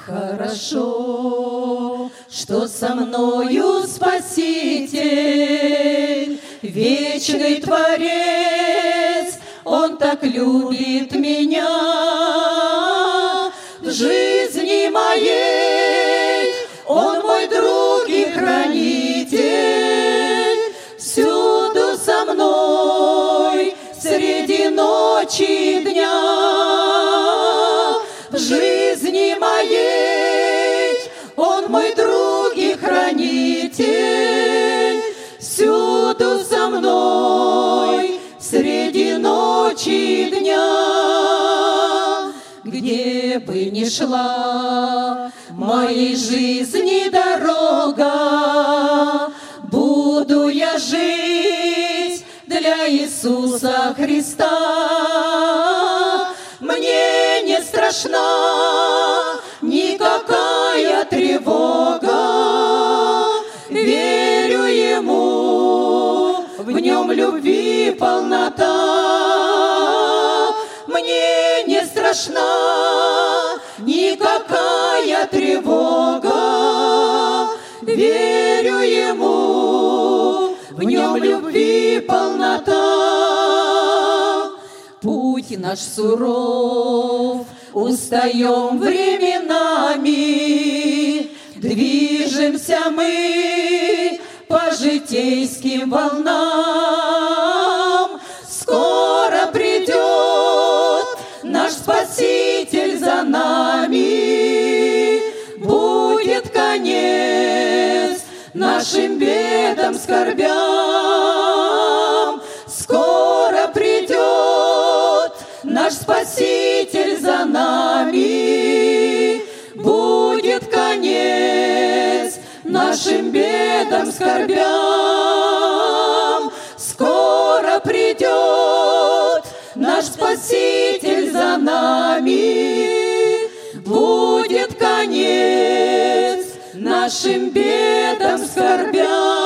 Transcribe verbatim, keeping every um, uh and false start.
Хорошо, что со мною Спаситель, вечный Творец, Он так любит меня. В жизни моей Он мой друг и хранитель, всюду со мной, среди ночи и дня. В жизни моей Он мой друг и хранитель, всюду со мной, среди ночи и дня. Где бы ни шла моей жизни дорога, буду я жить для Иисуса Христа. Мне не страшна никакая тревога, верю Ему, в Нем любви полнота. Мне не страшна никакая тревога, верю Ему, в Нем любви полнота. Путь наш суров, устаем временами, движемся мы по житейским волнам. Скоро придет наш Спаситель за нами, будет конец нашим бедам, скорбям. Скоро придет наш Спаситель за нами, будет конец нашим бедам, скорбям. Скоро придет наш Спаситель за нами, будет конец нашим бедам, скорбям.